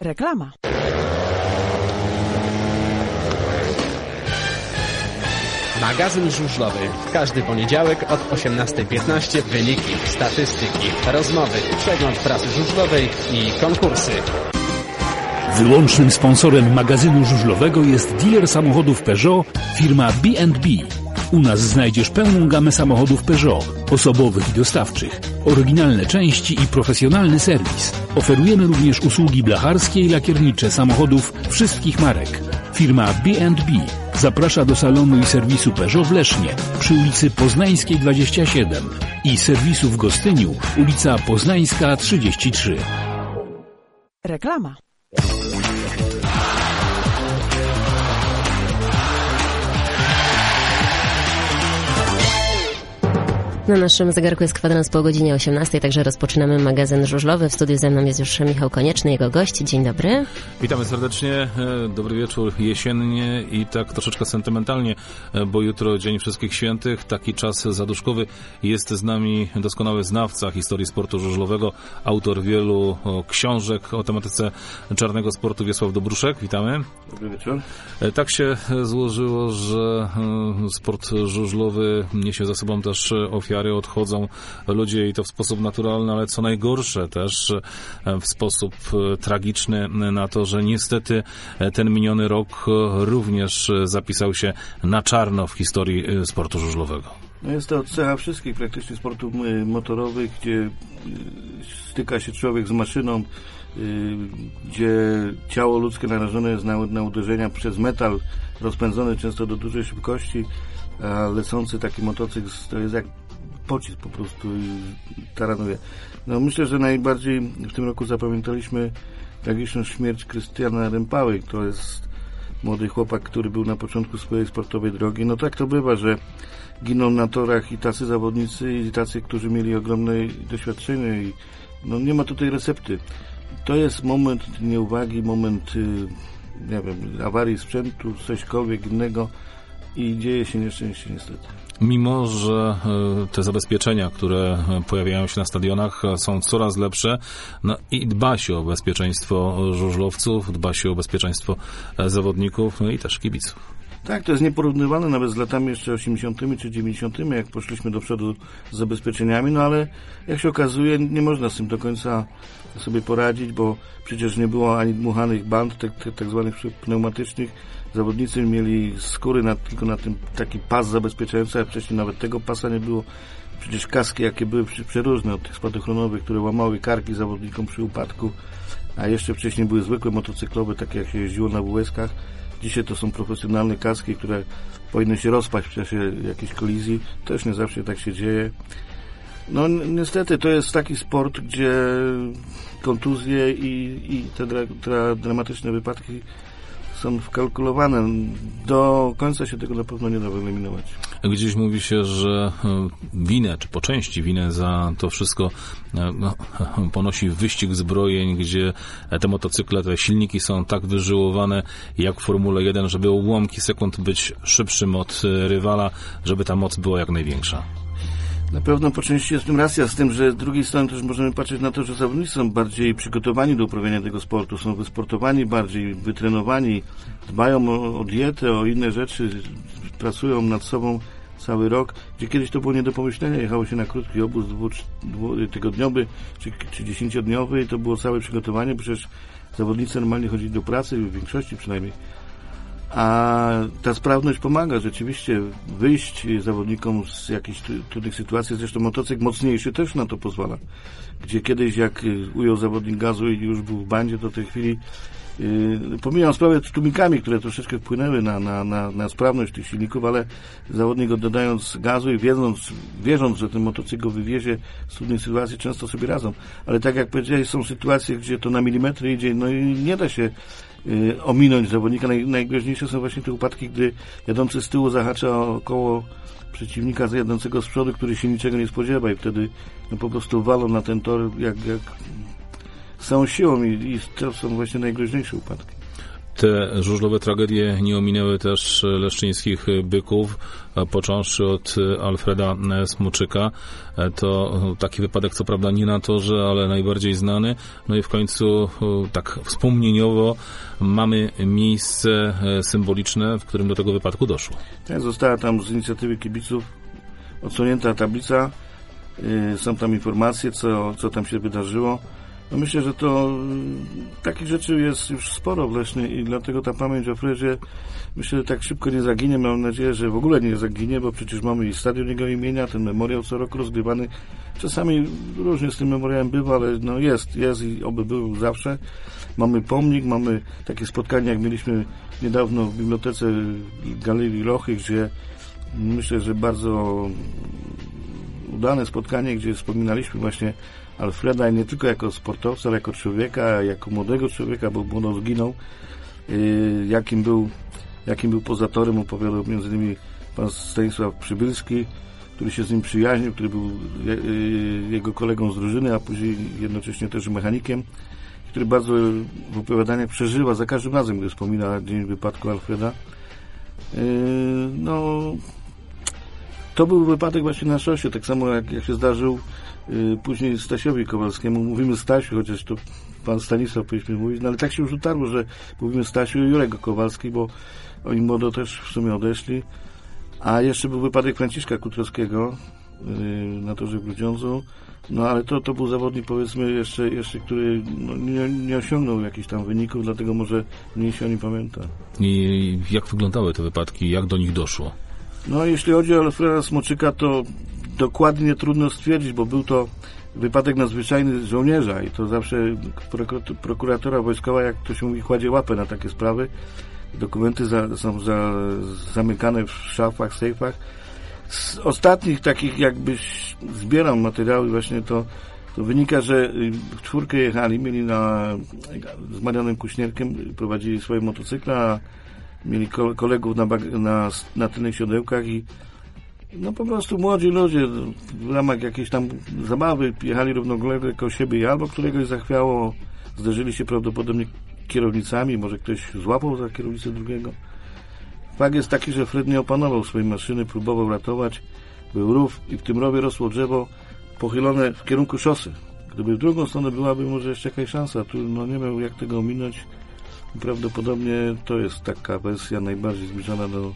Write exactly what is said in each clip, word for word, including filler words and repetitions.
Reklama. Magazyn żużlowy. Każdy poniedziałek od osiemnastej piętnaście wyniki, statystyki, rozmowy, przegląd prasy żużlowej i konkursy. Wyłącznym sponsorem magazynu żużlowego jest dealer samochodów Peugeot, firma B and B. U nas znajdziesz pełną gamę samochodów Peugeot, osobowych i dostawczych, oryginalne części i profesjonalny serwis. Oferujemy również usługi blacharskie i lakiernicze samochodów wszystkich marek. Firma B and B zaprasza do salonu i serwisu Peugeot w Lesznie przy ulicy Poznańskiej dwadzieścia siedem i serwisu w Gostyniu, ulica Poznańska trzydzieści trzy. Reklama. Na naszym zegarku jest kwadrans po godzinie osiemnastej, także rozpoczynamy magazyn żużlowy. W studiu ze mną jest już Michał Konieczny, jego gość. Dzień dobry. Witamy serdecznie. Dobry wieczór jesiennie i tak troszeczkę sentymentalnie, bo jutro Dzień Wszystkich Świętych. Taki czas zaduszkowy. Jest z nami doskonały znawca historii sportu żużlowego, autor wielu książek o tematyce czarnego sportu, Wiesław Dobruszek. Witamy. Dobry wieczór. Tak się złożyło, że sport żużlowy niesie za sobą też ofiary. Odchodzą ludzie i to w sposób naturalny, ale co najgorsze też w sposób tragiczny na to, że niestety ten miniony rok również zapisał się na czarno w historii sportu żużlowego. No jest to cecha wszystkich praktycznie sportów motorowych, gdzie styka się człowiek z maszyną, gdzie ciało ludzkie narażone jest na, na uderzenia przez metal rozpędzony często do dużej szybkości, a lecący taki motocykl to jest jak pocisk po prostu i taranuje. No myślę, że najbardziej w tym roku zapamiętaliśmy tragiczną śmierć Krystiana Rympały. To jest młody chłopak, który był na początku swojej sportowej drogi. No tak to bywa, że giną na torach i tacy zawodnicy, i tacy, którzy mieli ogromne doświadczenie i no nie ma tutaj recepty. To jest moment nieuwagi, moment nie wiem, awarii sprzętu, cośkolwiek innego i dzieje się nieszczęście niestety. Mimo że te zabezpieczenia, które pojawiają się na stadionach, są coraz lepsze, no i dba się o bezpieczeństwo żużlowców, dba się o bezpieczeństwo zawodników, no i też kibiców. Tak, to jest nieporównywalne nawet z latami jeszcze osiemdziesiątymi czy dziewięćdziesiątymi, jak poszliśmy do przodu z zabezpieczeniami, no ale jak się okazuje, nie można z tym do końca sobie poradzić, bo przecież nie było ani dmuchanych band, tak, tak, tak zwanych pneumatycznych. Zawodnicy mieli skóry na, tylko na tym taki pas zabezpieczający, a wcześniej nawet tego pasa nie było. Przecież kaski, jakie były przeróżne od tych spadochronowych, które łamały karki zawodnikom przy upadku, a jeszcze wcześniej były zwykłe motocyklowe, takie jak się jeździło na W S kach. Dzisiaj to są profesjonalne kaski, które powinny się rozpaść w czasie jakiejś kolizji. Też nie zawsze tak się dzieje. No niestety to jest taki sport, gdzie kontuzje i, i te dra, dra, dramatyczne wypadki są wkalkulowane. Do końca się tego na pewno nie da wyeliminować. Gdzieś mówi się, że winę, czy po części winę za to wszystko no, ponosi wyścig zbrojeń, gdzie te motocykle, te silniki są tak wyżyłowane jak w Formule jeden, żeby o ułamki sekund być szybszym od rywala, żeby ta moc była jak największa. Na pewno po części jest w tym racja, z tym, że z drugiej strony też możemy patrzeć na to, że zawodnicy są bardziej przygotowani do uprawiania tego sportu, są wysportowani, bardziej wytrenowani, dbają o, o dietę, o inne rzeczy, pracują nad sobą cały rok, gdzie kiedyś to było nie do pomyślenia, jechało się na krótki obóz dwu, dwu, tygodniowy czy, czy dziesięciodniowy i to było całe przygotowanie, bo przecież zawodnicy normalnie chodzili do pracy, w większości przynajmniej. A ta sprawność pomaga rzeczywiście wyjść zawodnikom z jakichś trudnych sytuacji. Zresztą motocykl mocniejszy też na to pozwala. Gdzie kiedyś jak ujął zawodnik gazu i już był w bandzie, to w tej chwili yy, pomijam sprawę z tłumikami, które troszeczkę wpłynęły na, na, na, na sprawność tych silników, ale zawodnik dodając gazu i wiedząc, wierząc, że ten motocykl go wywiezie z trudnych sytuacji, często sobie radzą. Ale tak jak powiedziałeś, są sytuacje, gdzie to na milimetry idzie, no i nie da się y, ominąć zawodnika. Naj, najgroźniejsze są właśnie te upadki, gdy jadący z tyłu zahacza o koło przeciwnika jadącego z przodu, który się niczego nie spodziewa i wtedy no, po prostu walą na ten tor jak, jak z całą siłą i, i to są właśnie najgroźniejsze upadki. Te żużlowe tragedie nie ominęły też leszczyńskich byków, począwszy od Alfreda Smoczyka. To taki wypadek, co prawda nie na torze, ale najbardziej znany. No i w końcu tak wspomnieniowo mamy miejsce symboliczne, w którym do tego wypadku doszło. Tak, została tam z inicjatywy kibiców odsłonięta tablica. Są tam informacje, co, co tam się wydarzyło. No myślę, że to takich rzeczy jest już sporo w Lesznie i dlatego ta pamięć o Fredzie, myślę, że tak szybko nie zaginie. Mam nadzieję, że w ogóle nie zaginie, bo przecież mamy i stadion jego imienia, ten memoriał co roku rozgrywany. Czasami różnie z tym memoriałem bywa, ale no jest, jest i oby był zawsze. Mamy pomnik, mamy takie spotkania, jak mieliśmy niedawno w bibliotece Galerii Lochy, gdzie myślę, że bardzo udane spotkanie, gdzie wspominaliśmy właśnie Alfreda i nie tylko jako sportowca, ale jako człowieka, jako młodego człowieka, bo młodo zginął. Yy, jakim był, jakim był poza torem, opowiadał między innymi pan Stanisław Przybylski, który się z nim przyjaźnił, który był je, yy, jego kolegą z drużyny, a później jednocześnie też mechanikiem, który bardzo w opowiadaniach przeżywa za każdym razem, gdy wspomina dzień wypadku Alfreda. Yy, no, to był wypadek właśnie na szosie, tak samo jak, jak się zdarzył yy, później Stasiowi Kowalskiemu. Mówimy Stasiu, chociaż to pan Stanisław powinniśmy mówić, no ale tak się już utarło, że mówimy Stasiu i Jurek Kowalski, bo oni młodo też w sumie odeszli. A jeszcze był wypadek Franciszka Kutrowskiego yy, na torze w Grudziądzu. No ale to, to był zawodnik, powiedzmy, jeszcze, jeszcze który no, nie, nie osiągnął jakichś tam wyników, dlatego może mniej się o nim pamięta. I jak wyglądały te wypadki? Jak do nich doszło? No jeśli chodzi o Alfreda Smoczyka, to dokładnie trudno stwierdzić, bo był to wypadek nadzwyczajny żołnierza i to zawsze prokuratura wojskowa, jak to się mówi, kładzie łapę na takie sprawy. Dokumenty za, są za, zamykane w szafach, sejfach. Z ostatnich takich jakbyś zbierał materiały właśnie to, to wynika, że w czwórkę jechali, mieli na, z Marianem Kuśnierkiem, prowadzili swoje motocykle, a mieli kolegów na, na, na tylnych siodełkach i no po prostu młodzi ludzie w ramach jakiejś tam zabawy jechali równolegle koło siebie i albo któregoś zachwiało, zderzyli się prawdopodobnie kierownicami, może ktoś złapał za kierownicę drugiego. Fakt jest taki, że Fred nie opanował swojej maszyny, próbował ratować, był rów i w tym rowie rosło drzewo pochylone w kierunku szosy. Gdyby w drugą stronę byłaby może jeszcze jakaś szansa, tu no nie miał jak tego ominąć. Prawdopodobnie to jest taka wersja najbardziej zbliżona do,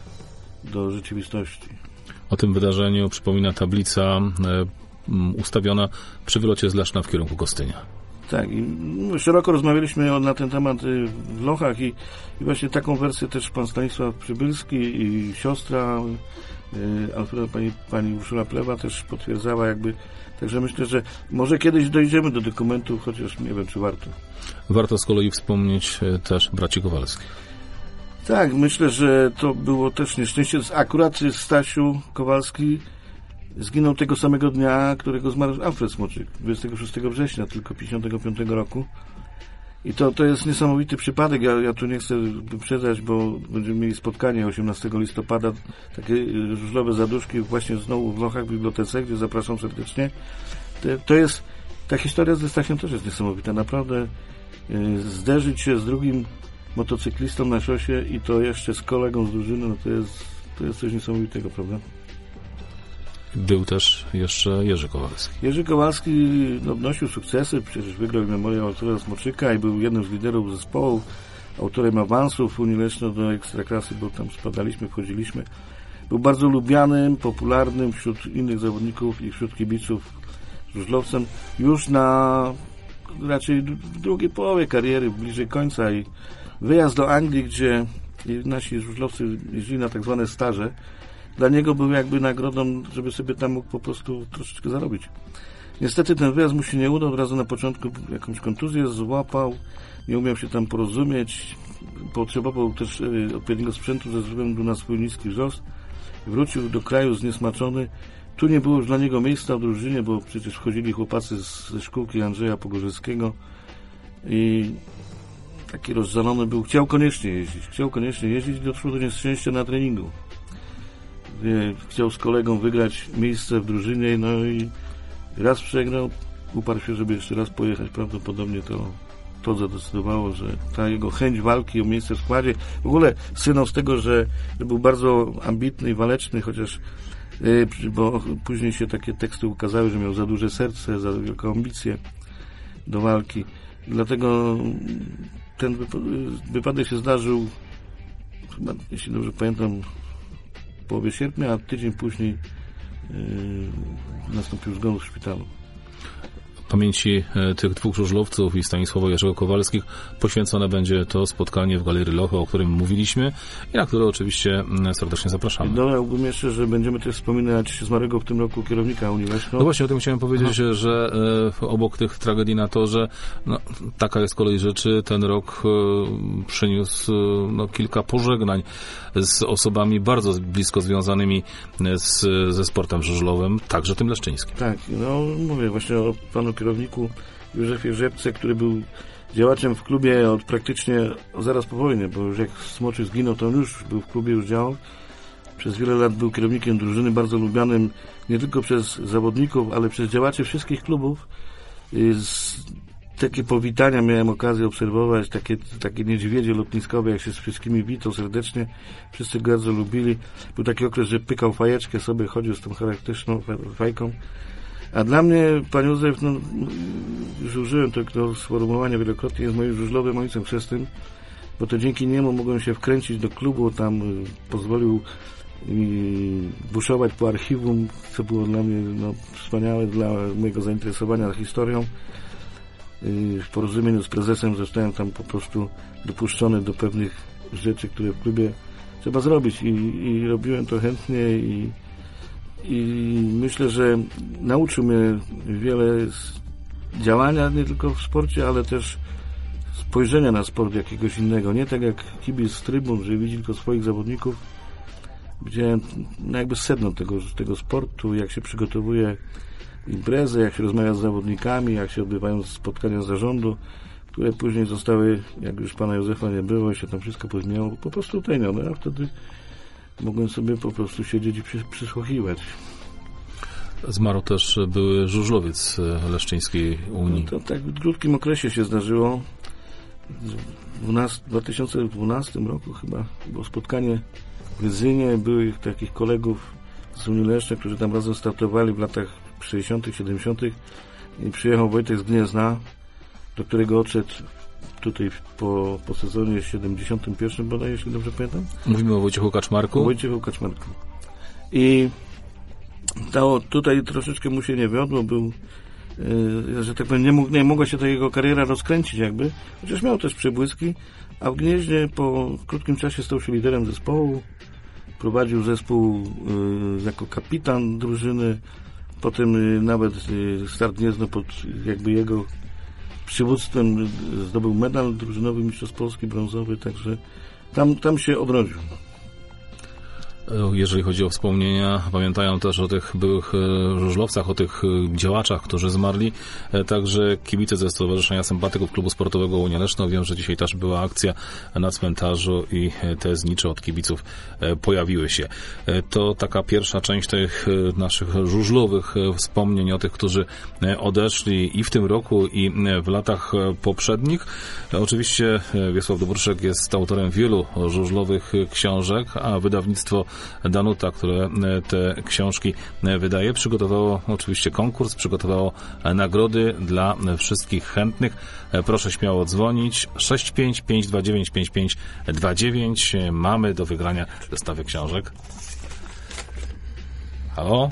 do rzeczywistości. O tym wydarzeniu przypomina tablica e, ustawiona przy wylocie z Leszna w kierunku Gostynia. Tak, i szeroko rozmawialiśmy na ten temat w Lochach i, i właśnie taką wersję też pan Stanisław Przybylski i siostra y, Alfreda, pani, pani Urszula Plewa też potwierdzała jakby, także myślę, że może kiedyś dojdziemy do dokumentów, chociaż nie wiem, czy warto. Warto z kolei wspomnieć też braci Kowalskich. Tak, myślę, że to było też nieszczęście. Akurat Stasiu Kowalski zginął tego samego dnia, którego zmarł Alfred Smoczyk, dwudziestego szóstego września, tylko pięćdziesiątego piątego roku. I to, to jest niesamowity przypadek. Ja, ja tu nie chcę wyprzedzać, bo będziemy mieli spotkanie osiemnastego listopada, takie żużlowe zaduszki właśnie znowu w Lochach, w bibliotece, gdzie zapraszam serdecznie. To, to jest, ta historia ze Stasiem też jest niesamowita. Naprawdę yy, zderzyć się z drugim motocyklistą na szosie i to jeszcze z kolegą z drużyny, no to jest, to jest coś niesamowitego, prawda? Był też jeszcze Jerzy Kowalski. Jerzy Kowalski no, odnosił sukcesy, przecież wygrał memoriał Artura Smoczyka i był jednym z liderów zespołu, autorem awansów Unii Leszno do Ekstraklasy, bo tam spadaliśmy, wchodziliśmy. Był bardzo lubianym, popularnym wśród innych zawodników i wśród kibiców żużlowcem już na raczej w drugiej połowie kariery, bliżej końca i wyjazd do Anglii, gdzie nasi żużlowcy jeździli na tak zwane staże, dla niego był jakby nagrodą, żeby sobie tam mógł po prostu troszeczkę zarobić. Niestety ten wyjazd mu się nie udał, od razu na początku jakąś kontuzję złapał, nie umiał się tam porozumieć, potrzebował też odpowiedniego sprzętu ze względu na swój niski wzrost. Wrócił do kraju zniesmaczony. Tu nie było już dla niego miejsca w drużynie, bo przecież wchodzili chłopacy ze szkółki Andrzeja Pogorzelskiego i taki rozżalony był. Chciał koniecznie jeździć. Chciał koniecznie jeździć i doszło do nieszczęścia na treningu. Chciał z kolegą wygrać miejsce w drużynie, no i raz przegrał, uparł się, żeby jeszcze raz pojechać. Prawdopodobnie to to zadecydowało, że ta jego chęć walki o miejsce w składzie, w ogóle słynął z tego, że był bardzo ambitny i waleczny, chociaż bo później się takie teksty ukazały, że miał za duże serce, za wielką ambicję do walki. Dlatego ten wypadek się zdarzył, chyba, jeśli dobrze pamiętam, w połowie sierpnia, a tydzień później yy, nastąpił zgon w szpitalu. Pamięci tych dwóch żużlowców i Stanisława Jerzego Kowalskich poświęcone będzie to spotkanie w Galerii Lochy, o którym mówiliśmy i na które oczywiście serdecznie zapraszamy. Dodałbym jeszcze, że będziemy też wspominać zmarłego w tym roku kierownika Unii Leszno. No właśnie o tym chciałem powiedzieć, Aha. że e, obok tych tragedii na torze, no, taka jest kolej rzeczy, ten rok e, przyniósł e, no, kilka pożegnań z osobami bardzo blisko związanymi z, ze sportem żużlowym, także tym leszczyńskim. Tak, no mówię właśnie o panu kierowniku Józefie Rzepce, który był działaczem w klubie od praktycznie zaraz po wojnie, bo już jak Smoczy zginął, to on już był w klubie, już działał. Przez wiele lat był kierownikiem drużyny, bardzo lubianym nie tylko przez zawodników, ale przez działaczy wszystkich klubów. Z, takie powitania miałem okazję obserwować, takie, takie niedźwiedzie lotniskowe, jak się z wszystkimi witał serdecznie. Wszyscy go bardzo lubili. Był taki okres, że pykał fajeczkę sobie, chodził z tą charakterystyczną fajką. A dla mnie pan Józef, no, już użyłem tego sformułowania wielokrotnie, jest moim żużlowym ojcem chrzestnym, bo to dzięki niemu mogłem się wkręcić do klubu, tam y, pozwolił mi buszować po archiwum, co było dla mnie no, wspaniałe dla mojego zainteresowania historią. Y, w porozumieniu z prezesem zostałem tam po prostu dopuszczony do pewnych rzeczy, które w klubie trzeba zrobić i, i robiłem to chętnie i I myślę, że nauczył mnie wiele z działania, nie tylko w sporcie, ale też spojrzenia na sport jakiegoś innego. Nie tak jak kibic z trybun, że widzi tylko swoich zawodników. Widziałem no jakby sedno tego, tego sportu, jak się przygotowuje imprezę, jak się rozmawia z zawodnikami, jak się odbywają spotkania zarządu, które później zostały, jak już pana Józefa nie było, się tam wszystko pozmieniało, po prostu utajnione, a wtedy mogłem sobie po prostu siedzieć i przy, przysłuchiwać. Zmarł też były żużlowiec Leszczyńskiej Unii. No to tak w krótkim okresie się zdarzyło. W dwa tysiące dwunastym roku chyba było spotkanie w Rydzynie byłych takich kolegów z Unii Leszczyn, którzy tam razem startowali w latach sześćdziesiątych, siedemdziesiątych i przyjechał Wojtek z Gniezna, do którego odszedł tutaj po, po sezonie siedemdziesiątym pierwszym bodaj, jeśli dobrze pamiętam. Mówimy o Wojciechu Kaczmarku. O Wojciechu Kaczmarku. I to, tutaj troszeczkę mu się nie wiodło, był, yy, że tak powiem, nie, mógł, nie mogła się ta jego kariera rozkręcić jakby, chociaż miał też przebłyski, a w Gnieźnie po krótkim czasie stał się liderem zespołu, prowadził zespół yy, jako kapitan drużyny, potem yy, nawet yy, Start Gniezno pod jakby jego przywództwem zdobył medal drużynowy Mistrzostw Polski brązowy, także tam, tam się odrodził. Jeżeli chodzi o wspomnienia, pamiętają też o tych byłych żużlowcach, o tych działaczach, którzy zmarli, także kibice ze Stowarzyszenia Sympatyków Klubu Sportowego Unia Leszno. Wiem, że dzisiaj też była akcja na cmentarzu i te znicze od kibiców pojawiły się. To taka pierwsza część tych naszych żużlowych wspomnień o tych, którzy odeszli i w tym roku, i w latach poprzednich. Oczywiście Wiesław Dobruszek jest autorem wielu żużlowych książek, a wydawnictwo Danuta, które te książki wydaje, przygotowało oczywiście konkurs, przygotowało nagrody dla wszystkich chętnych. Proszę śmiało dzwonić. sześć pięć pięć dwa dziewięć pięć pięć dwa dziewięć. Mamy do wygrania dostawy książek. Halo?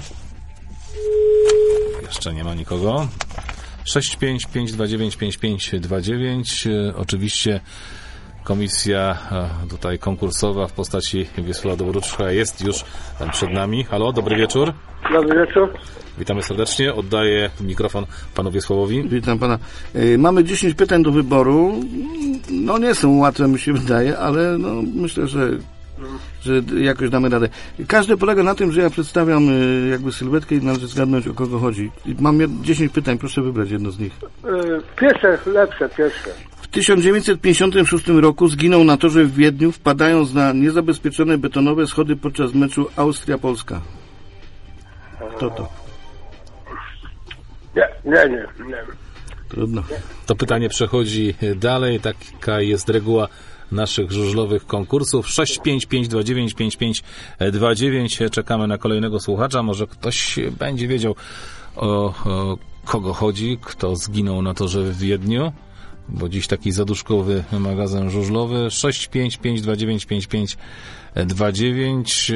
Jeszcze nie ma nikogo. sześć pięć pięć dwa dziewięć pięć pięć dwa dziewięć. Oczywiście komisja tutaj konkursowa w postaci Wiesława Dobruczka jest już przed nami. Halo, dobry wieczór. Dobry wieczór. Witamy serdecznie. Oddaję mikrofon panu Wiesławowi. Witam pana. Mamy dziesięć pytań do wyboru. No nie są łatwe, mi się wydaje, ale no, myślę, że, że jakoś damy radę. Każde polega na tym, że ja przedstawiam jakby sylwetkę i należy zgadnąć, o kogo chodzi. Mam dziesięć pytań, proszę wybrać jedno z nich. Pierwsze, lepsze, pierwsze. W tysiąc dziewięćset pięćdziesiątym szóstym roku zginął na torze w Wiedniu, wpadając na niezabezpieczone betonowe schody podczas meczu Austria-Polska. Kto to? Nie, nie, nie, nie. Trudno. To pytanie przechodzi dalej. Taka jest reguła naszych żużlowych konkursów. sześć pięć pięć dwa dziewięć pięć pięć dwa dziewięć. Czekamy na kolejnego słuchacza. Może ktoś będzie wiedział, o, o kogo chodzi, kto zginął na torze w Wiedniu, bo dziś taki zaduszkowy magazyn żużlowy. sześć pięć pięć dwa dziewięć pięć pięć dwa dziewięć.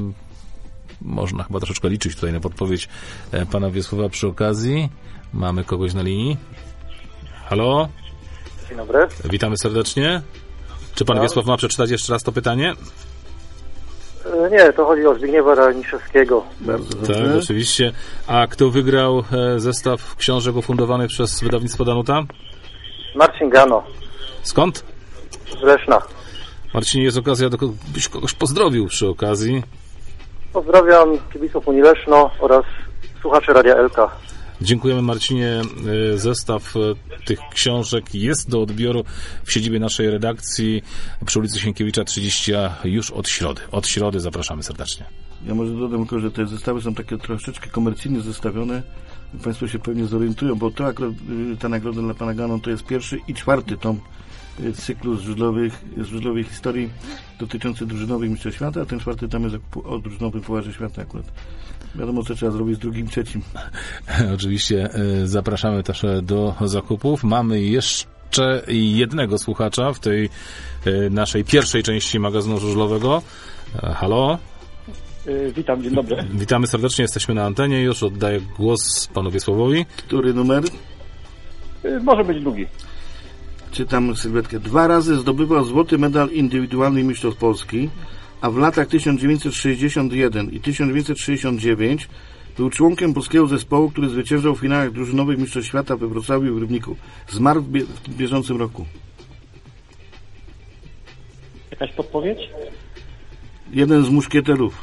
Można chyba troszeczkę liczyć tutaj na podpowiedź pana Wiesława przy okazji. Mamy kogoś na linii. Halo? Dzień dobry. Witamy serdecznie. Czy pan Wiesław ma przeczytać jeszcze raz to pytanie? E, Nie, to chodzi o Zbigniewa Raniszewskiego. Bardzo Tak, dobrze. oczywiście. A kto wygrał e, zestaw książek ufundowanych przez wydawnictwo Danuta? Marcin Gano Skąd? z Leszna. Marcinie, jest okazja, do kogo, byś kogoś pozdrowił przy okazji. Pozdrawiam kibiców Unii Leszno oraz słuchaczy Radia Elka. Dziękujemy, Marcinie. E, Zestaw e, tych książek jest do odbioru w siedzibie naszej redakcji przy ulicy Sienkiewicza trzydzieści A już od środy. Od środy zapraszamy serdecznie. Ja może dodam tylko, że te zestawy są takie troszeczkę komercyjnie zestawione. Państwo się pewnie zorientują, bo to akurat y, ta nagroda dla pana Gano to jest pierwszy i czwarty tom y, cyklu z żużlowych, z żużlowej historii dotyczący drużynowych mistrzostw świata, a ten czwarty tam jest o, o drużynowym pucharze świata akurat. Wiadomo, co trzeba zrobić z drugim, trzecim. Oczywiście e, zapraszamy też do zakupów. Mamy jeszcze jednego słuchacza w tej e, naszej pierwszej części magazynu żużlowego. E, Halo? Witam, dzień dobry. Witamy serdecznie, jesteśmy na antenie. Już oddaję głos panu Wiesławowi. Który numer? Może być drugi. Czytam sylwetkę. Dwa razy zdobywał złoty medal indywidualny mistrzostw Polski, a w latach tysiąc dziewięćset sześćdziesiąt jeden i tysiąc dziewięćset sześćdziesiąt dziewięć był członkiem polskiego zespołu, który zwyciężał w finałach drużynowych mistrzostw świata we Wrocławiu i w Rybniku. Zmarł w, bie- w bieżącym roku. Jakaś podpowiedź? Jeden z muszkieterów.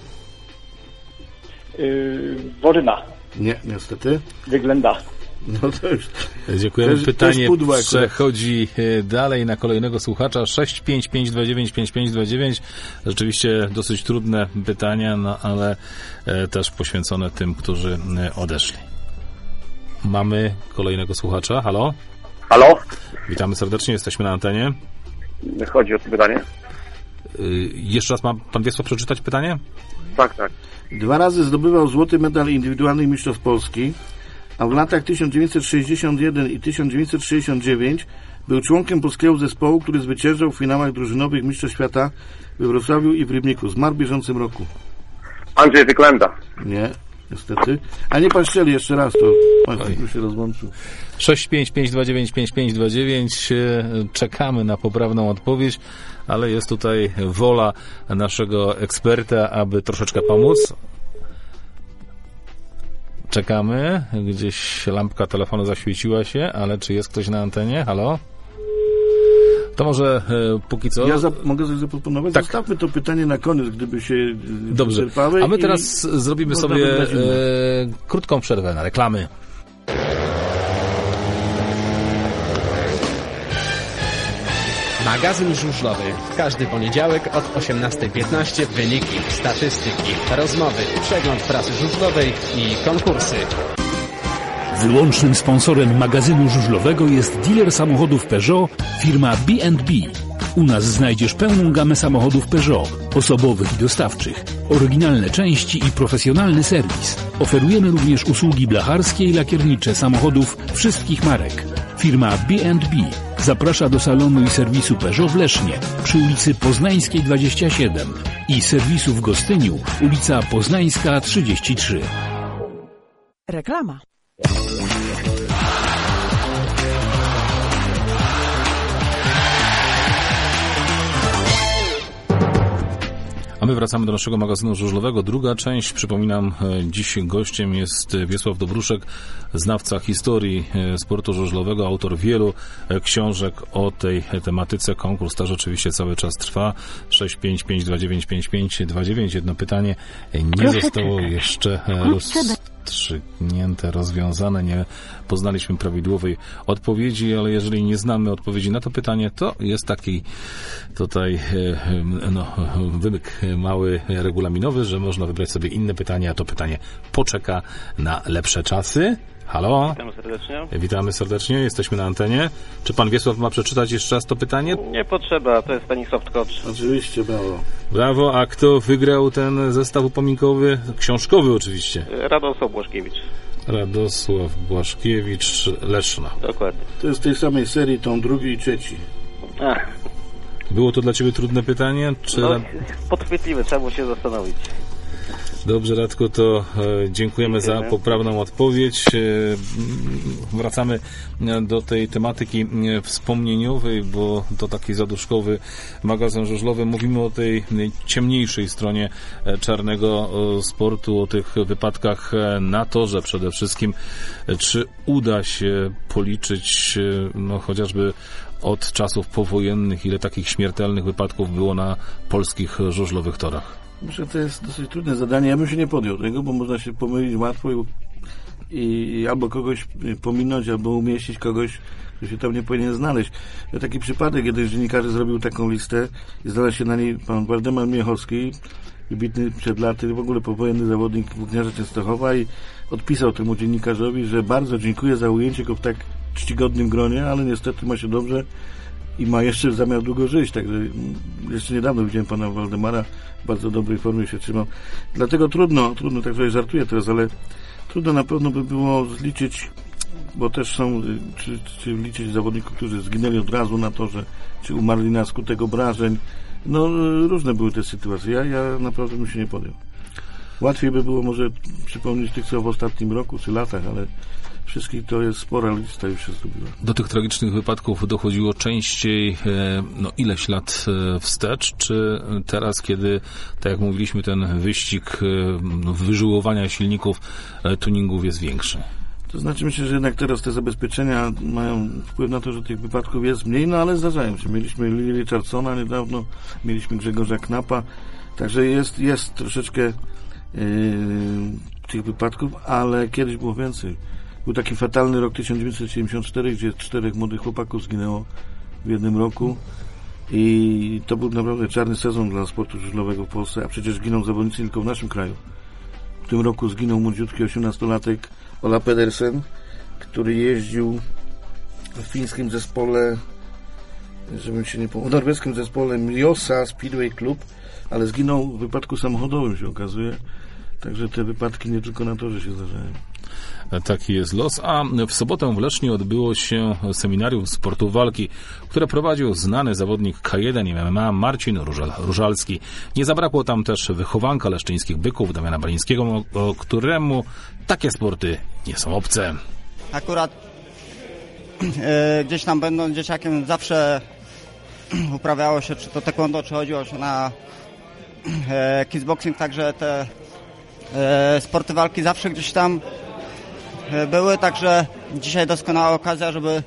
Yy, Woryna. Nie, niestety. Wygląda. No to już. Dziękujemy. Też- Pytanie też pudło akurat. przechodzi e, dalej na kolejnego słuchacza. sześć pięć pięć dwa dziewięć pięć pięć dwa dziewięć. Rzeczywiście dosyć trudne pytania, no ale e, też poświęcone tym, którzy e, odeszli. Mamy kolejnego słuchacza. Halo? Halo? Witamy serdecznie, jesteśmy na antenie. Chodzi o to pytanie? Y, jeszcze raz ma pan Wiesław przeczytać pytanie? Tak, tak. Dwa razy zdobywał złoty medal indywidualnych mistrzostw Polski, a w latach tysiąc dziewięćset sześćdziesiąt jeden i tysiąc dziewięćset sześćdziesiąt dziewięć był członkiem polskiego zespołu, który zwyciężał w finałach drużynowych mistrzostw świata we Wrocławiu i w Rybniku. Zmarł w bieżącym roku. Andrzej Wyklęda. Nie, niestety. A nie pan szczeli jeszcze raz, to pan już się rozłączył. sześć pięć pięć dwa dziewięć pięć pięć dwa dziewięć. Czekamy na poprawną odpowiedź, ale jest tutaj wola naszego eksperta, aby troszeczkę pomóc. Czekamy. Gdzieś lampka telefonu zaświeciła się, ale czy jest ktoś na antenie? Halo? To może e, póki co... Ja za, mogę coś zaproponować? Tak. Zostawmy to pytanie na koniec, gdyby się e, Dobrze. wyczerpały. A my i teraz zrobimy można sobie wybrać inne. e, krótką przerwę na reklamy. Magazyn żużlowy. Każdy poniedziałek od osiemnastej piętnaście wyniki, statystyki, rozmowy, przegląd prasy żużlowej i konkursy. Wyłącznym sponsorem magazynu żużlowego jest dealer samochodów Peugeot, firma B and B. U nas znajdziesz pełną gamę samochodów Peugeot, osobowych i dostawczych, oryginalne części i profesjonalny serwis. Oferujemy również usługi blacharskie i lakiernicze samochodów wszystkich marek. Firma B and B zaprasza do salonu i serwisu Peugeot w Lesznie przy ulicy Poznańskiej dwadzieścia siedem i serwisu w Gostyniu, ulica Poznańska trzydzieści trzy. Reklama. A my wracamy do naszego magazynu żużlowego. Druga część, przypominam, dziś gościem jest Wiesław Dobruszek, znawca historii sportu żużlowego, autor wielu książek o tej tematyce. Konkurs też oczywiście cały czas trwa. sześć pięć pięć dwa dziewięć pięć pięć dwa dziewięć. Jedno pytanie nie zostało jeszcze rozstrzygnięte. rozstrzygnięte, rozwiązane. Nie poznaliśmy prawidłowej odpowiedzi, ale jeżeli nie znamy odpowiedzi na to pytanie, to jest taki tutaj no, wymyk mały regulaminowy, że można wybrać sobie inne pytanie, a to pytanie poczeka na lepsze czasy. Halo? Witamy serdecznie. Witamy serdecznie, jesteśmy na antenie. Czy pan Wiesław ma przeczytać jeszcze raz to pytanie? Nie potrzeba, to jest Stanisław Tkocz. Oczywiście, brawo. Brawo, a kto wygrał ten zestaw upominkowy? Książkowy oczywiście. Radosław Błaszkiewicz. Radosław Błaszkiewicz, Leszno. Dokładnie. To jest z tej samej serii, tą drugi i trzeci. Ach. Było to dla ciebie trudne pytanie? Czy... No, podchwytliwe, trzeba było się zastanowić. Dobrze, Radku, to e, dziękujemy za poprawną odpowiedź. E, wracamy do tej tematyki e, wspomnieniowej, bo to taki zaduszkowy magazyn żużlowy. Mówimy o tej ciemniejszej stronie e, czarnego e, sportu, o tych wypadkach e, na torze przede wszystkim. E, czy uda się policzyć, e, no chociażby od czasów powojennych, ile takich śmiertelnych wypadków było na polskich żużlowych torach? Myślę, że to jest dosyć trudne zadanie. Ja bym się nie podjął tego, bo można się pomylić łatwo i, i albo kogoś pominąć, albo umieścić kogoś, kto się tam nie powinien znaleźć. Ja taki przypadek, jeden z dziennikarzy zrobił taką listę i znalazł się na niej pan Waldemar Miechowski, wybitny przed laty, w ogóle powojenny zawodnik Włókniarza Częstochowa, i odpisał temu dziennikarzowi, że bardzo dziękuję za ujęcie go w tak czcigodnym gronie, ale niestety ma się dobrze i ma jeszcze zamiar długo żyć, także jeszcze niedawno widziałem pana Waldemara, w bardzo dobrej formie się trzymał. Dlatego trudno, trudno, tak sobie żartuję teraz, ale trudno na pewno by było zliczyć, bo też są, czy, czy liczyć zawodników, którzy zginęli od razu na torze, czy umarli na skutek obrażeń. No, różne były te sytuacje. Ja, ja naprawdę bym się nie podjął. Łatwiej by było może przypomnieć tych, co w ostatnim roku, czy latach, ale wszystkich to jest spora lista, już się zrobiła. Do tych tragicznych wypadków dochodziło częściej, no ileś lat wstecz, czy teraz, kiedy, tak jak mówiliśmy, ten wyścig wyżyłowania silników, tuningów jest większy? To znaczy, myślę, że jednak teraz te zabezpieczenia mają wpływ na to, że tych wypadków jest mniej, no ale zdarzają się. Mieliśmy Lee Richardsona niedawno, mieliśmy Grzegorza Knapa, także jest, jest troszeczkę yy, tych wypadków, ale kiedyś było więcej. Był taki fatalny rok tysiąc dziewięćset siedemdziesiąty czwarty, gdzie czterech młodych chłopaków zginęło w jednym roku i to był naprawdę czarny sezon dla sportu żużlowego w Polsce, a przecież giną zawodnicy tylko w naszym kraju. W tym roku zginął młodziutki osiemnastolatek Ola Pedersen, który jeździł w fińskim zespole, żebym się nie pomylił, w norweskim zespole Mjosa Speedway Club, ale zginął w wypadku samochodowym, się okazuje. Także te wypadki nie tylko na torze się zdarzają. Taki jest los. A w sobotę w Lesznie odbyło się seminarium sportu walki, które prowadził znany zawodnik K jeden i M M A Marcin Różal, Różalski. Nie zabrakło tam też wychowanka leszczyńskich byków Damiana Balińskiego, o któremu takie sporty nie są obce. Akurat e, gdzieś tam będąc dzieciakiem zawsze uprawiało się, czy to taekwondo, czy chodziło się na e, kickboxing, także te e, sporty walki zawsze gdzieś tam e, były, także dzisiaj doskonała okazja, żeby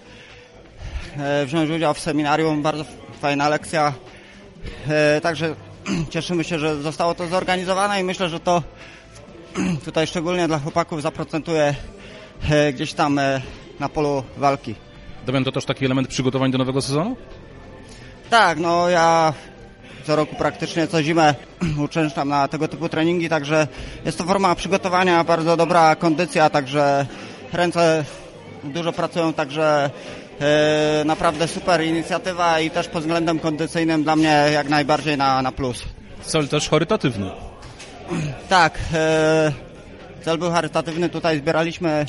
e, wziąć udział w seminarium, bardzo fajna lekcja, e, także cieszymy się, że zostało to zorganizowane i myślę, że to tutaj szczególnie dla chłopaków zaprocentuje e, gdzieś tam e, na polu walki. Damian, to też taki element przygotowań do nowego sezonu? Tak, no ja co roku praktycznie co zimę uczęszczam na tego typu treningi, także jest to forma przygotowania, bardzo dobra kondycja, także ręce dużo pracują, także e, naprawdę super inicjatywa i też pod względem kondycyjnym dla mnie jak najbardziej na, na plus. Cel też charytatywny. Tak, e, cel był charytatywny, tutaj zbieraliśmy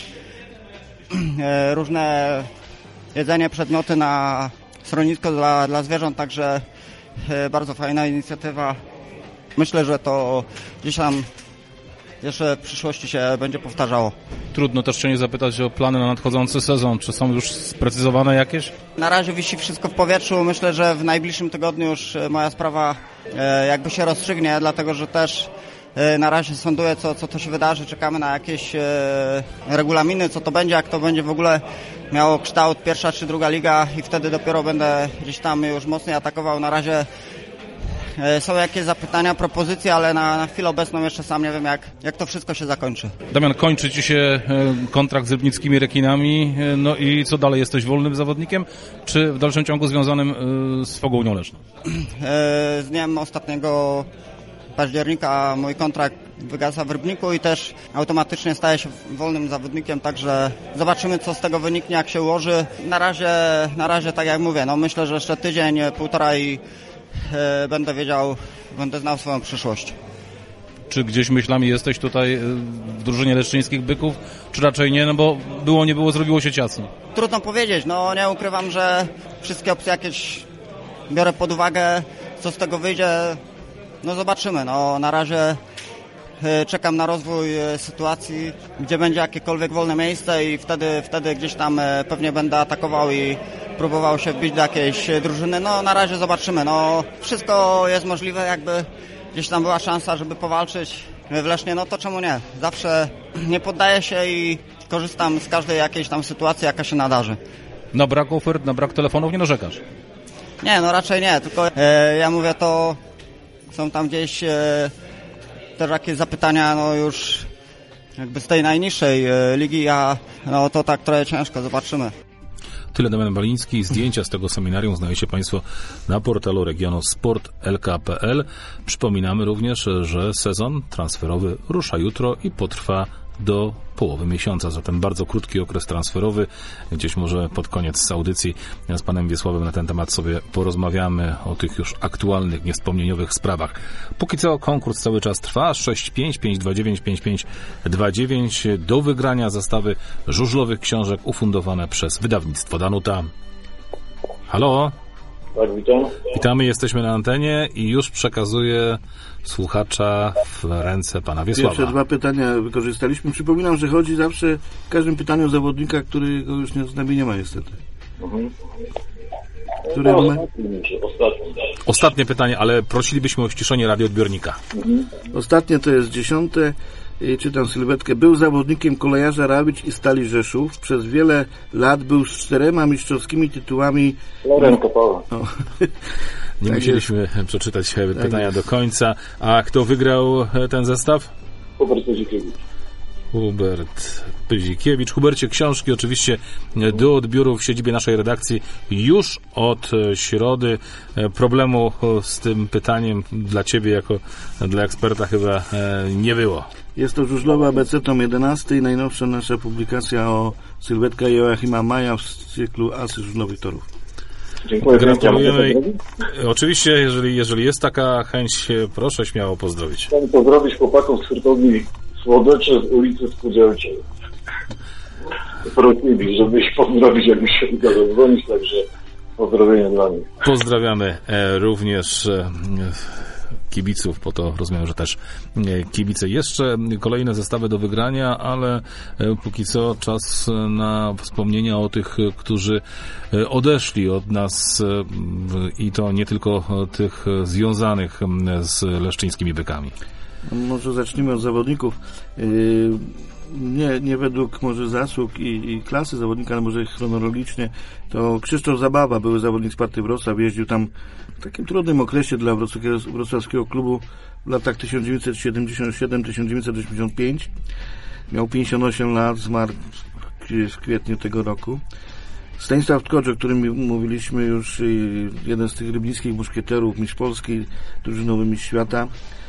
e, różne jedzenie, przedmioty na schronisko dla, dla zwierząt, także e, bardzo fajna inicjatywa. Myślę, że to gdzieś tam jeszcze w przyszłości się będzie powtarzało. Trudno też się nie zapytać o plany na nadchodzący sezon. Czy są już sprecyzowane jakieś? Na razie wisi wszystko w powietrzu. Myślę, że w najbliższym tygodniu już moja sprawa e, jakby się rozstrzygnie, dlatego że też e, na razie sąduję, co, co to się wydarzy. Czekamy na jakieś e, regulaminy, co to będzie, jak to będzie w ogóle miało kształt pierwsza czy druga liga i wtedy dopiero będę gdzieś tam już mocniej atakował. Na razie są jakieś zapytania, propozycje, ale na, na chwilę obecną jeszcze sam nie wiem, jak, jak to wszystko się zakończy. Damian, kończy Ci się kontrakt z rybnickimi rekinami, no i co dalej? Jesteś wolnym zawodnikiem, czy w dalszym ciągu związanym z Pogounią Leszno? Z dniem ostatniego października mój kontrakt wygasa w Rybniku i też automatycznie staję się wolnym zawodnikiem, także zobaczymy, co z tego wyniknie, jak się ułoży. Na razie, na razie tak jak mówię, no myślę, że jeszcze tydzień, półtora i e, będę wiedział, będę znał swoją przyszłość. Czy gdzieś myślami jesteś tutaj w drużynie leszczyńskich Byków, czy raczej nie, no bo było, nie było, zrobiło się ciasno? Trudno powiedzieć, no nie ukrywam, że wszystkie opcje jakieś biorę pod uwagę, co z tego wyjdzie, no zobaczymy, no na razie czekam na rozwój sytuacji, gdzie będzie jakiekolwiek wolne miejsce i wtedy, wtedy gdzieś tam pewnie będę atakował i próbował się wbić do jakiejś drużyny. No na razie zobaczymy. No wszystko jest możliwe, jakby gdzieś tam była szansa, żeby powalczyć w Lesznie, no to czemu nie? Zawsze nie poddaję się i korzystam z każdej jakiejś tam sytuacji, jaka się nadarzy. Na brak ofert, na brak telefonów nie narzekasz? Nie, no raczej nie, tylko e, ja mówię, to są tam gdzieś e, też jakieś zapytania, no już jakby z tej najniższej e, ligi, a no to tak trochę ciężko, zobaczymy. Tyle Damian Baliński. Zdjęcia z tego seminarium znajdziecie Państwo na portalu regionu sport kropka l k kropka p l. Przypominamy również, że sezon transferowy rusza jutro i potrwa do połowy miesiąca, zatem bardzo krótki okres transferowy. Gdzieś może pod koniec audycji z panem Wiesławem na ten temat sobie porozmawiamy o tych już aktualnych, niewspomnieniowych sprawach. Póki co konkurs cały czas trwa. sześć pięć pięć dwa dziewięć pięć pięć dwa dziewięć do wygrania zestawy żużlowych książek ufundowane przez wydawnictwo Danuta. Halo? Tak, witam. Witamy, jesteśmy na antenie i już przekazuję słuchacza w ręce pana Wiesława. Pierwsze dwa pytania wykorzystaliśmy. Przypominam, że chodzi zawsze w każdym pytaniu o zawodnika, którego już z nami nie ma niestety. Mhm. Który no, numer? Ostatnie. Ostatnie pytanie, ale prosilibyśmy o ściszenie radioodbiornika. Mhm. Ostatnie to jest dziesiąte. Czytam sylwetkę. Był zawodnikiem Kolejarza Rawicz i Stali Rzeszów. Przez wiele lat był z czterema mistrzowskimi tytułami. Loren Kopała. No. Nie tak musieliśmy jest. przeczytać pytania tak do końca. A kto wygrał ten zestaw? Hubert Pyzikiewicz. Hubert Pyzikiewicz. Hubercie, książki oczywiście do odbioru w siedzibie naszej redakcji już od środy. Problemu z tym pytaniem dla ciebie jako dla eksperta chyba nie było. Jest to żużlowy A B C tom jedenasty i najnowsza nasza publikacja o sylwetka Joachima Maja w cyklu Asy żużlowych torów. Dziękuję. Gratulujemy. Oczywiście, jeżeli, jeżeli jest taka chęć, proszę śmiało pozdrowić. Chciałem pozdrowić chłopaków z hurtowni Słodycze z ulicy Spółdzielczej. Prosili, żeby ich pozdrowić, jakby się udało dzwonić, także pozdrowienia dla nich. Pozdrawiamy również kibiców, bo to rozumiem, że też kibice. Jeszcze kolejne zestawy do wygrania, ale póki co czas na wspomnienia o tych, którzy odeszli od nas i to nie tylko tych związanych z leszczyńskimi Bykami. Może zacznijmy od zawodników. Nie, nie według może zasług i, i klasy zawodnika, ale może chronologicznie. To Krzysztof Zabawa, były zawodnik Sparty Wrocław, jeździł tam w takim trudnym okresie dla wrocławskiego klubu w latach tysiąc dziewięćset siedemdziesiąt siedem do tysiąc dziewięćset osiemdziesiąt pięć. Miał pięćdziesiąt osiem lat, zmarł w kwietniu tego roku. Stanisław Tkorz, o którym mówiliśmy już, jeden z tych rybnickich muszkieterów, mistrz Polski, drużynowy mistrz świata.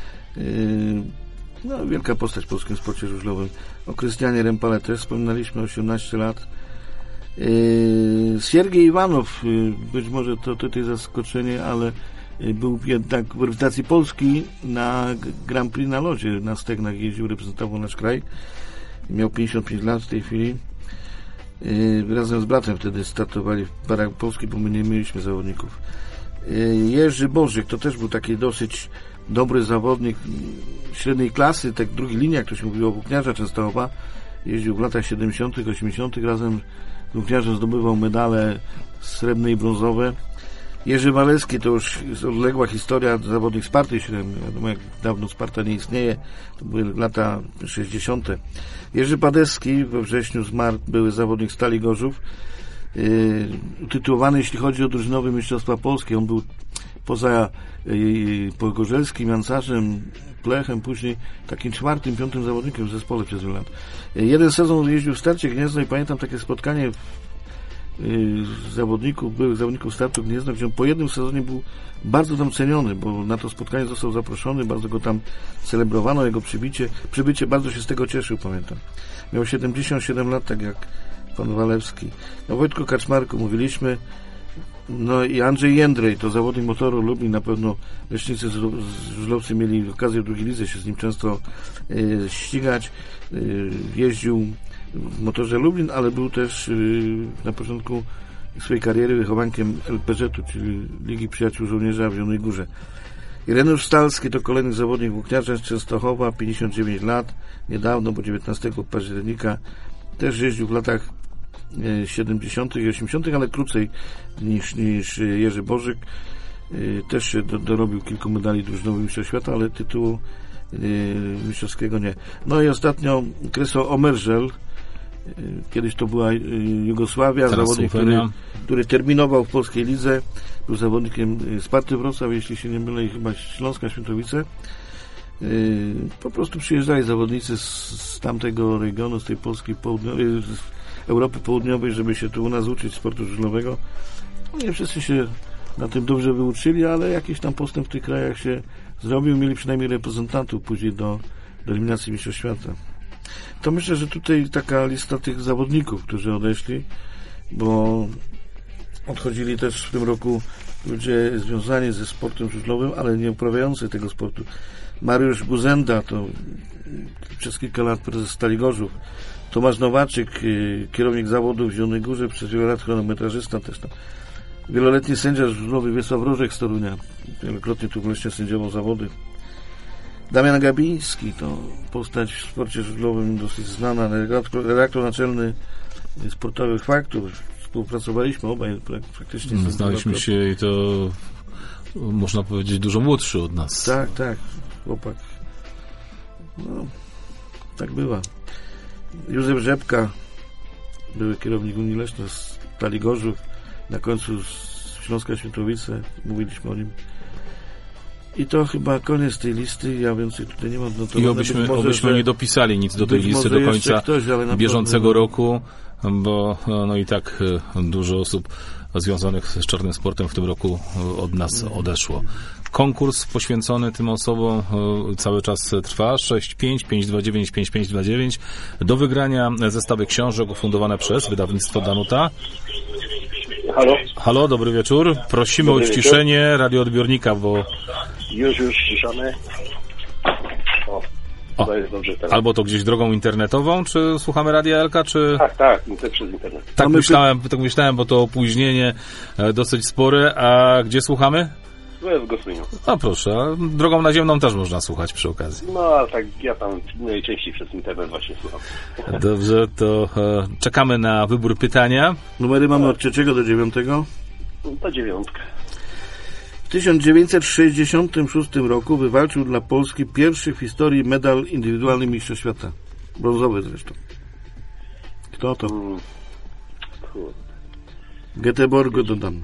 No, wielka postać w polskim sporcie żużlowym. O Krystianie Rempale też wspominaliśmy, osiemnaście lat. Yy, Siergiej Iwanow, yy, być może to tutaj zaskoczenie, ale yy, był jednak w reprezentacji Polski na Grand Prix na lodzie, na stegnach jeździł, reprezentował nasz kraj. Miał pięćdziesiąt pięć lat w tej chwili. Yy, razem z bratem wtedy startowali w barach Polski, bo my nie mieliśmy zawodników. Yy, Jerzy Bożyk, to też był taki dosyć dobry zawodnik średniej klasy, tak drugiej linii, jak to się mówiło, włókniarza Częstochowa. Jeździł w latach siedemdziesiątych, osiemdziesiątych razem z włókniarzem, zdobywał medale srebrne i brązowe. Jerzy Walewski to już jest odległa historia, zawodnik Sparty Śremnej. Wiadomo, jak dawno Sparta nie istnieje, to były lata sześćdziesiąte. Jerzy Padewski we wrześniu zmarł, były zawodnik Stali Gorzów. Yy, utytułowany, jeśli chodzi o drużynowe mistrzostwa polskie. On był poza y, Pogorzelskim, Jancarzem, Plechem, później takim czwartym, piątym zawodnikiem w zespole przez wiele lat. Jeden sezon jeździł w Starcie Gniezno i pamiętam takie spotkanie zawodników, byłych zawodników Startu Gniezno, gdzie on po jednym sezonie był bardzo tam ceniony, bo na to spotkanie został zaproszony, bardzo go tam celebrowano, jego przybycie, przybycie bardzo się z tego cieszył, pamiętam. Miał siedemdziesiąt siedem lat, tak jak pan Walewski. No Wojtku Kaczmarku mówiliśmy, no i Andrzej Jędrej, to zawodnik Motoru Lublin, na pewno leśnicy żużlowcy mieli okazję w drugiej lidze się z nim często y, ścigać. Y, jeździł w Motorze Lublin, ale był też y, na początku swojej kariery wychowankiem el pe zet u, czyli Ligi Przyjaciół Żołnierza w Zielonej Górze. Ireneusz Stalski to kolejny zawodnik włókniarza z Częstochowa, pięćdziesiąt dziewięć lat, niedawno, bo dziewiętnastego października, też jeździł w latach siedemdziesiątych i osiemdziesiątych, ale krócej niż, niż Jerzy Bożyk. Też się do, dorobił kilku medali drużynowych mistrzostw świata, ale tytułu mistrzowskiego nie. No i ostatnio Kreso Omerzel, kiedyś to była Jugosławia, teraz zawodnik, który, który terminował w polskiej lidze, był zawodnikiem Sparty Wrocław, jeśli się nie mylę, i chyba Śląska Świętowice. Po prostu przyjeżdżali zawodnicy z, z tamtego regionu, z tej Polski południowej, z Europy Południowej, żeby się tu u nas uczyć sportu żużlowego. No nie wszyscy się na tym dobrze wyuczyli, ale jakiś tam postęp w tych krajach się zrobił, mieli przynajmniej reprezentantów później do, do eliminacji Mistrzostw Świata. To myślę, że tutaj taka lista tych zawodników, którzy odeszli, bo odchodzili też w tym roku ludzie związani ze sportem żużlowym, ale nie uprawiający tego sportu. Mariusz Guzenda, to przez kilka lat prezes Stali Gorzów. Tomasz Nowaczyk, kierownik zawodów w Zielonej Górze, przez wiele lat chronometrażysta też tam. Wieloletni sędzia żużlowy Wiesław Rożek z Torunia, wielokrotnie tu w Lesznie sędziował zawody. Damian Gabiński, to postać w sporcie żużlowym dosyć znana, redaktor naczelny Sportowych Faktów. Współpracowaliśmy obaj praktycznie. Znaliśmy się i to można powiedzieć dużo młodszy od nas. Tak, tak, chłopak. No, tak bywa. Józef Rzepka, były kierownik Unii Leszna z Stali Gorzów, na końcu z Śląska Świętowice, mówiliśmy o nim. I to chyba koniec tej listy, ja więcej tutaj nie mam notowane. I obyśmy, może, obyśmy nie dopisali nic do tej listy do końca ktoś, bieżącego roku, bo no i tak dużo osób związanych z czarnym sportem w tym roku od nas odeszło. Konkurs poświęcony tym osobom cały czas trwa. sześć pięć pięć dwa dziewięć pięć pięć dwa dziewięć. Do wygrania zestawy książek ufundowane przez wydawnictwo Danuta. Halo? Halo, dobry wieczór. Prosimy dobry o uciszenie wieczór. radioodbiornika, bo... Już, już ściszamy. O, o. To jest dobrze teraz. Albo to gdzieś drogą internetową, czy słuchamy Radia Elka, czy... Tak, tak, to przez internet. Tak myślałem, tak myślałem, bo to opóźnienie dosyć spore. A gdzie słuchamy? W Gosłyniu. No proszę, drogą naziemną też można słuchać przy okazji. No, ale tak ja tam najczęściej przez internet właśnie słucham. Dobrze, to e, czekamy na wybór pytania. Numery mamy od trzeciego do dziewiątego. To dziewiątka. W tysiąc dziewięćset sześćdziesiątym szóstym roku wywalczył dla Polski pierwszy w historii medal indywidualny Mistrzostw Świata. Brązowy zresztą. Kto to? Hmm. Göteborgu dodam.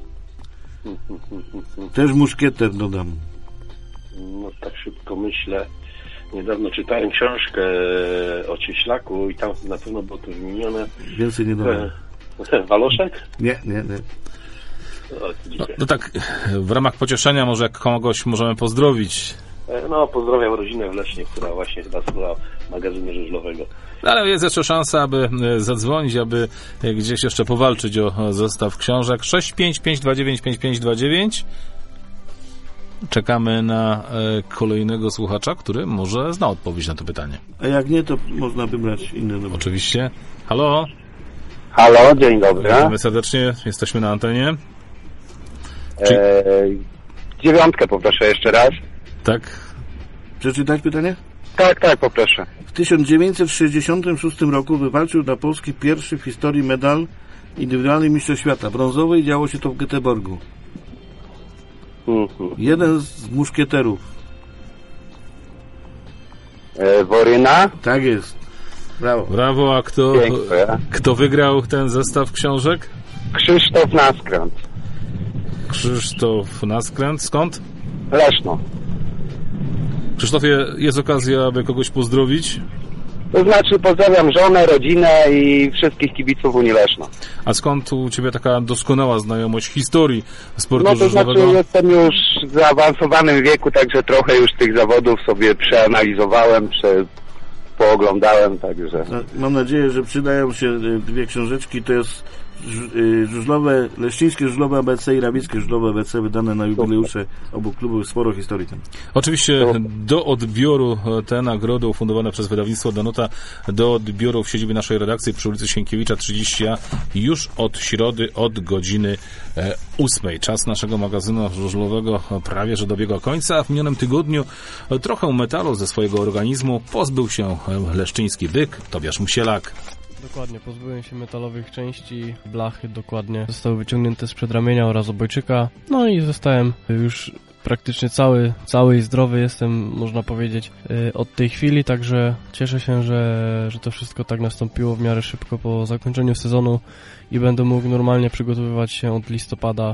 Też muszkieter dodam. No tak szybko myślę. Niedawno czytałem książkę o Cieślaku i tam na pewno było to wymienione. Więcej nie dodam. Waloszek? Nie, nie, nie. No, no tak, w ramach pocieszenia może jak kogoś możemy pozdrowić. No, pozdrawiam rodzinę w Lesznie, która właśnie chyba słuchała magazynu żużlowego. Ale jest jeszcze szansa, aby zadzwonić, aby gdzieś jeszcze powalczyć o zestaw książek. sześć pięć pięć dwa dziewięć pięć pięć dwa dziewięć. Czekamy na kolejnego słuchacza, który może zna odpowiedź na to pytanie. A jak nie, to można wybrać inny numer. Oczywiście. Halo? Halo, dzień dobry. Witamy serdecznie, jesteśmy na antenie. Czy... Eee, dziewiątkę poproszę jeszcze raz. Tak. Przeczytać pytanie? Tak, tak, poproszę. W tysiąc dziewięćset sześćdziesiątym szóstym roku wywalczył dla Polski pierwszy w historii medal indywidualny Mistrzostw Świata. Brązowy i działo się to w Göteborgu. Mm-hmm. Jeden z muszkieterów. E, Woryna? Tak jest. Brawo. Brawo, a kto, kto wygrał ten zestaw książek? Krzysztof Naskręt. Krzysztof Naskręt. Skąd? Leszno. Krzysztofie, jest okazja, aby kogoś pozdrowić? To znaczy pozdrawiam żonę, rodzinę i wszystkich kibiców Unii Leszno. A skąd u Ciebie taka doskonała znajomość historii sportu No to żużlowego? znaczy jestem już w zaawansowanym wieku, także trochę już tych zawodów sobie przeanalizowałem, prze... pooglądałem, także... Mam nadzieję, że przydają się dwie książeczki, to jest żużlowe, leścińskie żużlowe A B C i rawickie żużlowe A B C, wydane na jubileusze obu klubów, sporo historii tam. Oczywiście do odbioru te nagrody ufundowane przez wydawnictwo Danuta do odbioru w siedzibie naszej redakcji przy ulicy Sienkiewicza trzydzieści A już od środy od godziny ósmej. Czas naszego magazynu żużlowego prawie że dobiega końca, a w minionym tygodniu trochę metalu ze swojego organizmu pozbył się leszczyński byk Tobiasz Musielak. Dokładnie, pozbyłem się metalowych części, blachy dokładnie zostały wyciągnięte z przedramienia oraz obojczyka, no i zostałem już praktycznie cały, cały i zdrowy jestem, można powiedzieć, od tej chwili, także cieszę się, że, że to wszystko tak nastąpiło w miarę szybko po zakończeniu sezonu i będę mógł normalnie przygotowywać się od listopada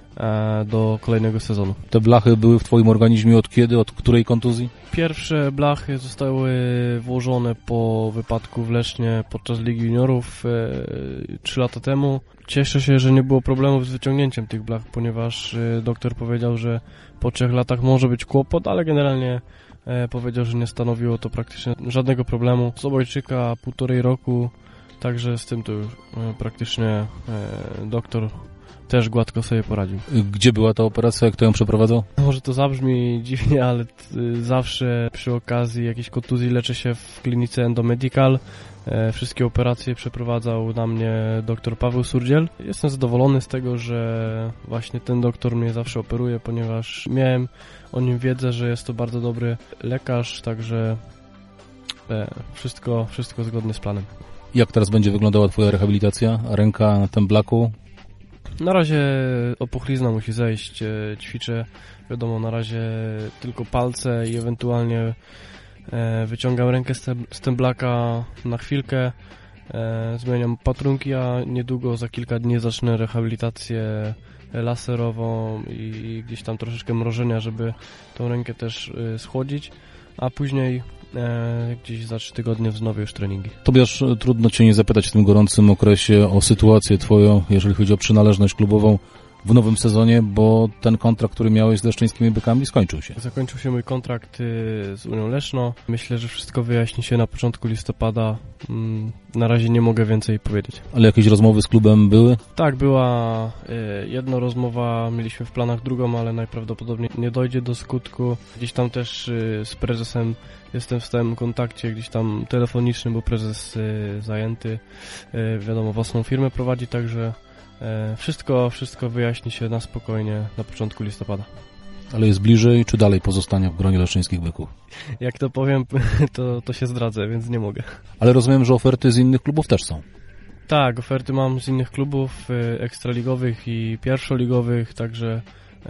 do kolejnego sezonu. Te blachy były w Twoim organizmie od kiedy? Od której kontuzji? Pierwsze blachy zostały włożone po wypadku w Lesznie podczas Ligi Juniorów trzy lata temu. Cieszę się, że nie było problemów z wyciągnięciem tych blach, ponieważ doktor powiedział, że po trzech latach może być kłopot, ale generalnie powiedział, że nie stanowiło to praktycznie żadnego problemu. Z obojczyka półtorej roku, także z tym to już praktycznie doktor też gładko sobie poradził. Gdzie była ta operacja? Jak to ją przeprowadzał? Może to zabrzmi dziwnie, ale t- zawsze przy okazji jakiejś kontuzji leczę się w klinice Endomedical. E, wszystkie operacje przeprowadzał na mnie dr Paweł Surdziel. Jestem zadowolony z tego, że właśnie ten doktor mnie zawsze operuje, ponieważ miałem o nim wiedzę, że jest to bardzo dobry lekarz, także e, wszystko, wszystko zgodnie z planem. Jak teraz będzie wyglądała Twoja rehabilitacja? Ręka na tym blaku? Na razie opuchlizna musi zejść, ćwiczę, wiadomo, na razie tylko palce i ewentualnie wyciągam rękę z temblaka na chwilkę, zmieniam patrunki, a niedługo za kilka dni zacznę rehabilitację laserową i gdzieś tam troszeczkę mrożenia, żeby tą rękę też schłodzić, a później E, gdzieś za trzy tygodnie wznowię już treningi. Tobiasz, trudno Cię nie zapytać w tym gorącym okresie o sytuację Twoją, jeżeli chodzi o przynależność klubową w nowym sezonie, bo ten kontrakt, który miałeś z leszczyńskimi bykami, skończył się. Zakończył się mój kontrakt z Unią Leszno. Myślę, że wszystko wyjaśni się na początku listopada. Na razie nie mogę więcej powiedzieć. Ale jakieś rozmowy z klubem były? Tak, była jedna rozmowa, mieliśmy w planach drugą, ale najprawdopodobniej nie dojdzie do skutku. Gdzieś tam też z prezesem jestem w stałym kontakcie, gdzieś tam telefonicznym, bo prezes zajęty, wiadomo, własną firmę prowadzi, także Wszystko, wszystko wyjaśni się na spokojnie na początku listopada. Ale jest bliżej, czy dalej pozostania w gronie leszczyńskich byków? Jak to powiem, to, to się zdradzę, więc nie mogę. Ale rozumiem, że oferty z innych klubów też są. Tak, oferty mam z innych klubów ekstraligowych i pierwszoligowych, także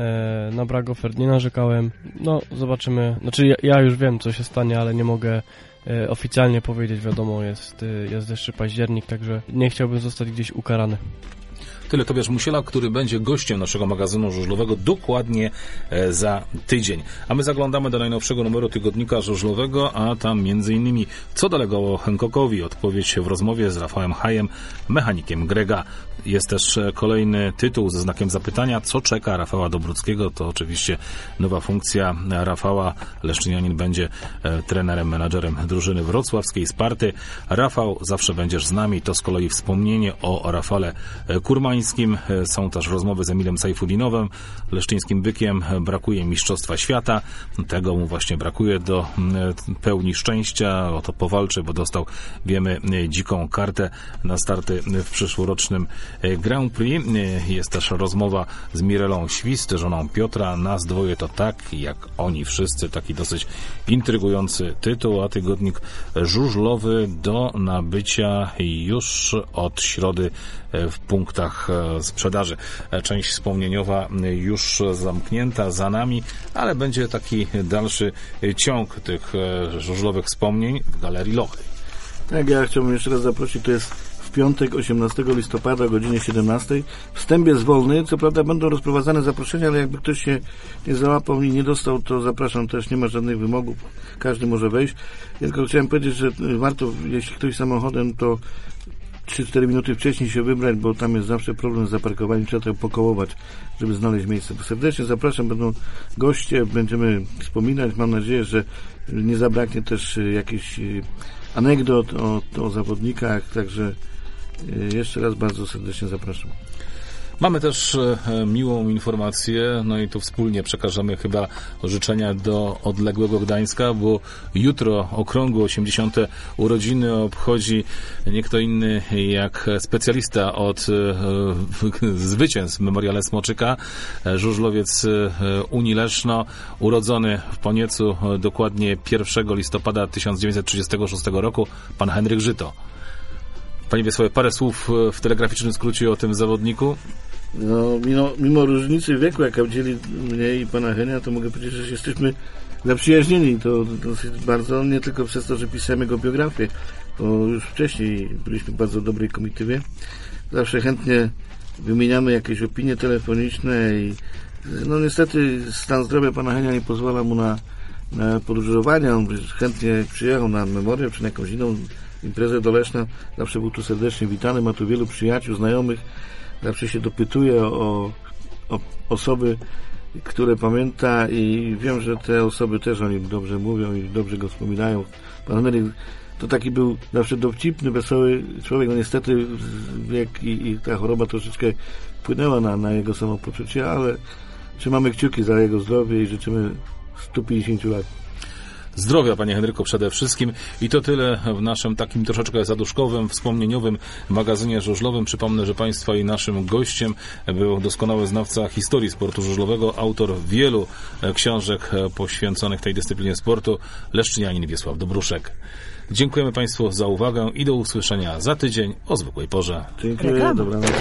na brak ofert nie narzekałem. No, zobaczymy. Znaczy, ja, ja już wiem, co się stanie, ale nie mogę oficjalnie powiedzieć. Wiadomo, jest, jest jeszcze październik, także nie chciałbym zostać gdzieś ukarany. Tyle Tobiasz Musielak, który będzie gościem naszego magazynu żużlowego dokładnie za tydzień. A my zaglądamy do najnowszego numeru tygodnika żużlowego, a tam między innymi co delegowało Hancockowi. Odpowiedź w rozmowie z Rafałem Hajem, mechanikiem Grega. Jest też kolejny tytuł ze znakiem zapytania. Co czeka Rafała Dobruckiego? To oczywiście nowa funkcja Rafała. Leszczynianin będzie trenerem, menadżerem drużyny wrocławskiej Sparty. Rafał, zawsze będziesz z nami. To z kolei wspomnienie o Rafale Kurmańskim. Są też rozmowy z Emilem Sajfudinowem, leszczyńskim bykiem. Brakuje Mistrzostwa Świata. Tego mu właśnie brakuje do pełni szczęścia. O to powalczy, bo dostał, wiemy, dziką kartę na starty w przyszłorocznym Grand Prix. Jest też rozmowa z Mirelą Świst, żoną Piotra. Nas dwoje to tak, jak oni wszyscy. Taki dosyć intrygujący tytuł, a tygodnik żużlowy do nabycia już od środy w punktach sprzedaży. Część wspomnieniowa już zamknięta za nami, ale będzie taki dalszy ciąg tych żużlowych wspomnień w Galerii Lochy. Tak, ja chciałbym jeszcze raz zaprosić, to jest w piątek osiemnastego listopada o godzinie siedemnastej. Wstęp jest wolny, co prawda będą rozprowadzane zaproszenia, ale jakby ktoś się nie załapał i nie dostał, to zapraszam też, nie ma żadnych wymogów, każdy może wejść. Tylko chciałem powiedzieć, że warto, jeśli ktoś samochodem, to trzy cztery minuty wcześniej się wybrać, bo tam jest zawsze problem z zaparkowaniem, trzeba to pokołować, żeby znaleźć miejsce. Serdecznie zapraszam, będą goście, będziemy wspominać, mam nadzieję, że nie zabraknie też jakichś anegdot o, o zawodnikach, także jeszcze raz bardzo serdecznie zapraszam. Mamy też e, miłą informację, no i tu wspólnie przekażemy chyba życzenia do odległego Gdańska, bo jutro okrągłe osiemdziesiąte urodziny obchodzi nie kto inny jak specjalista od e, zwycięstw w Memoriale Smoczyka, żużlowiec e, Unii Leszno, urodzony w Poniecu e, dokładnie pierwszego listopada tysiąc dziewięćset trzydziestego szóstego roku, pan Henryk Żyto. Panie Wiesławie, parę słów w telegraficznym skrócie o tym zawodniku. No, mimo, mimo różnicy wieku, jaka dzieli mnie i pana Henia, to mogę powiedzieć, że jesteśmy zaprzyjaźnieni. To dosyć bardzo, nie tylko przez to, że pisałem jego biografię, bo już wcześniej byliśmy w bardzo dobrej komitywie. Zawsze chętnie wymieniamy jakieś opinie telefoniczne i no niestety stan zdrowia pana Henia nie pozwala mu na, na podróżowanie. On chętnie przyjechał na memorię czy na jakąś inną imprezę do Leszna. Zawsze był tu serdecznie witany, ma tu wielu przyjaciół, znajomych. Zawsze się dopytuje o, o osoby, które pamięta i wiem, że te osoby też o nim dobrze mówią i dobrze go wspominają. Pan Henryk to taki był zawsze dowcipny, wesoły człowiek. No niestety wiek i, i ta choroba troszeczkę wpłynęła na, na jego samopoczucie, ale trzymamy kciuki za jego zdrowie i życzymy stu pięćdziesięciu lat. Zdrowia, panie Henryku, przede wszystkim. I to tyle w naszym takim troszeczkę zaduszkowym, wspomnieniowym magazynie żużlowym. Przypomnę, że państwa i naszym gościem był doskonały znawca historii sportu żużlowego, autor wielu książek poświęconych tej dyscyplinie sportu, leszczynianin Wiesław Dobruszek. Dziękujemy państwu za uwagę i do usłyszenia za tydzień o zwykłej porze. Dziękuję, dobranoc.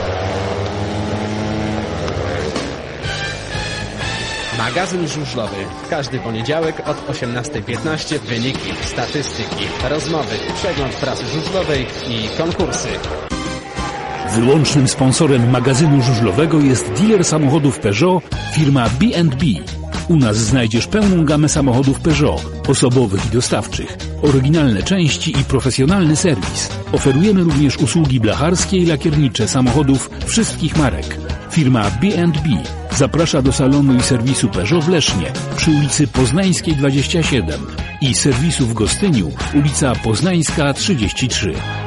Magazyn żużlowy. W każdy poniedziałek od osiemnastej piętnaście wyniki, statystyki, rozmowy, przegląd prasy żużlowej i konkursy. Wyłącznym sponsorem magazynu żużlowego jest dealer samochodów Peugeot, firma B and B. U nas znajdziesz pełną gamę samochodów Peugeot, osobowych i dostawczych, oryginalne części i profesjonalny serwis. Oferujemy również usługi blacharskie i lakiernicze samochodów wszystkich marek. Firma B and B zaprasza do salonu i serwisu Peugeot w Lesznie przy ulicy Poznańskiej dwadzieścia siedem i serwisu w Gostyniu, ulica Poznańska trzydzieści trzy.